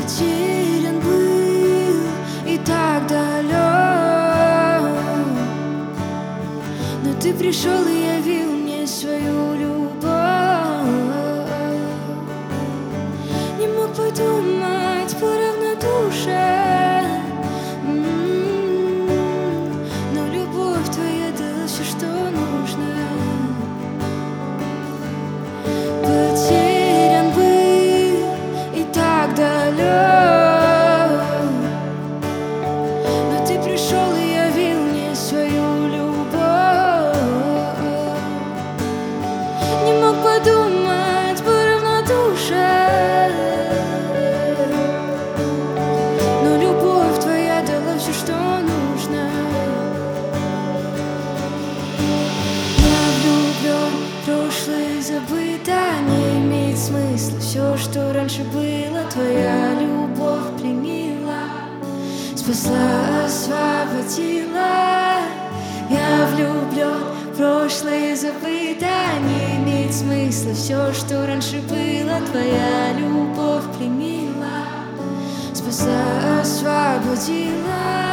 Потерян был и так далек, но ты пришел и явил мне свою любовь. Не мог подумать по равнодушие, но любовь твоя дала все, что нужно. Потерян был и так далек, но ты пришел и явил мне свою любовь. Не мог подумать по равнодушие, но любовь твоя дала все, что нужно. Я влюблен, прошлое забыто, не имеет смысла. Все, что раньше было, твоя любовь пленила, спасла, освободила. Я влюблен, прошлое забыто, не имеет смысла. Все, что раньше было, твоя любовь пленила, спасла, освободила.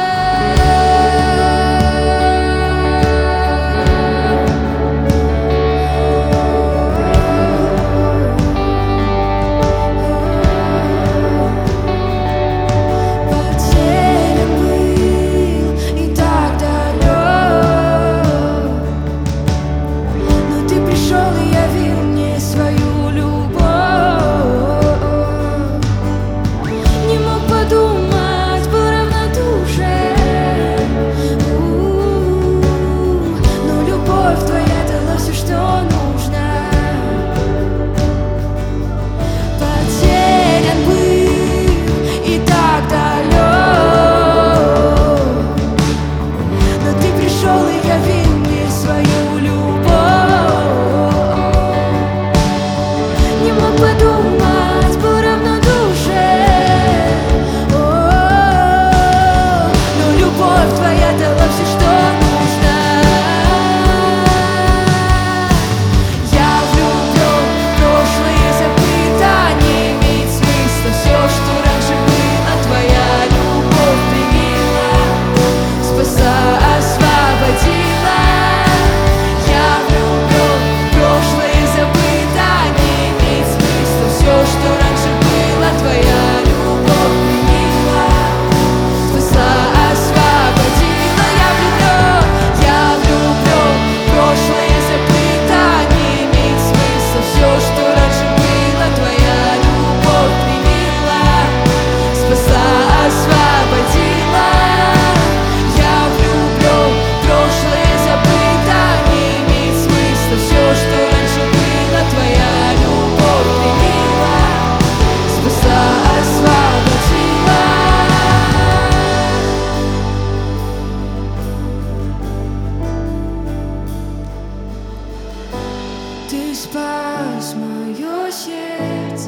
Ты спас мое сердце,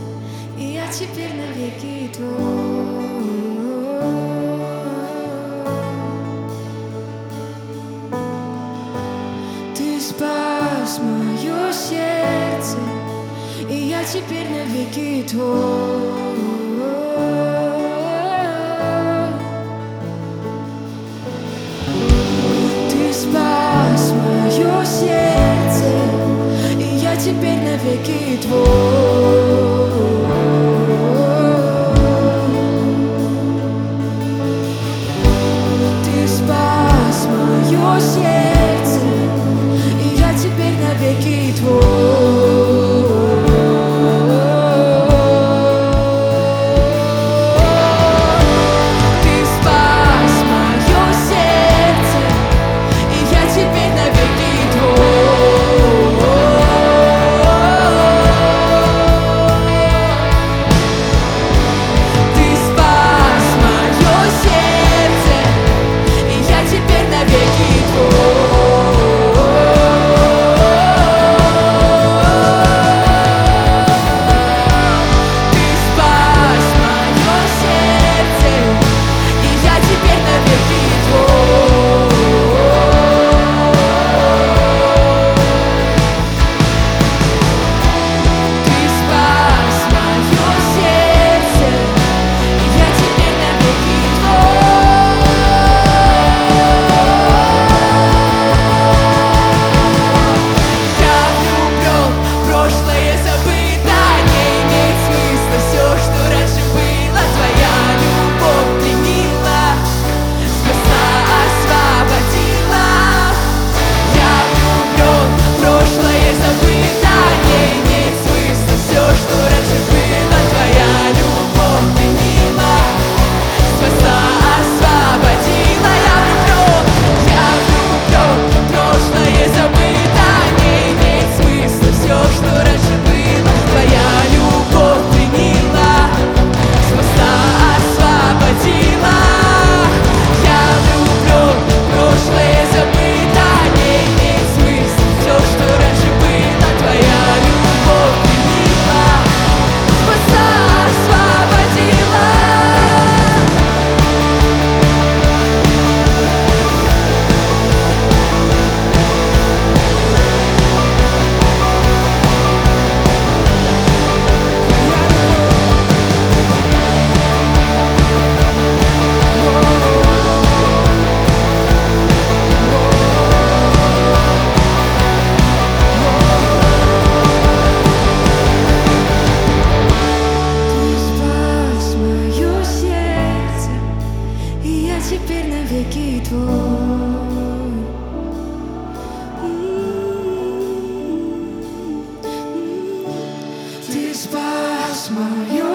и я теперь навеки твой. Ты спас мое сердце, и я теперь навеки твой. Ты спас мое сердце, и я теперь навеки твой. Ты спас мое сердце, и я теперь навеки твой.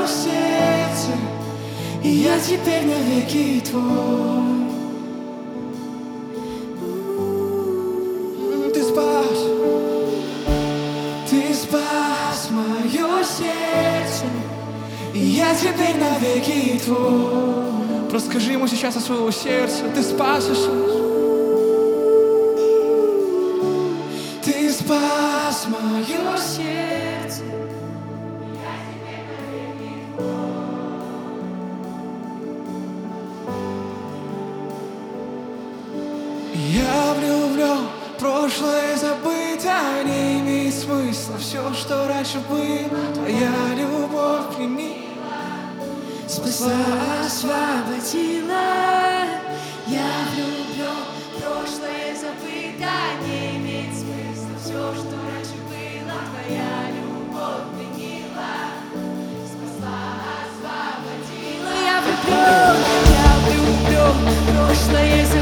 сердце, и я теперь навеки твой. Ты спас мое сердце, и я теперь навеки твой. Просто скажи ему сейчас о своего сердца. Ты спас, Иисус. Ты спас мое сердце. Я влюблен, прошлое забыто, не имеет смысла. Все, что раньше было, твоя любовь пленила, спасла, освободила. Я влюблен, прошлое забыто, не имеет смысла. Все, что раньше было, твоя любовь пленила, спасла, освободила. Я влюблен, прошлое забыто.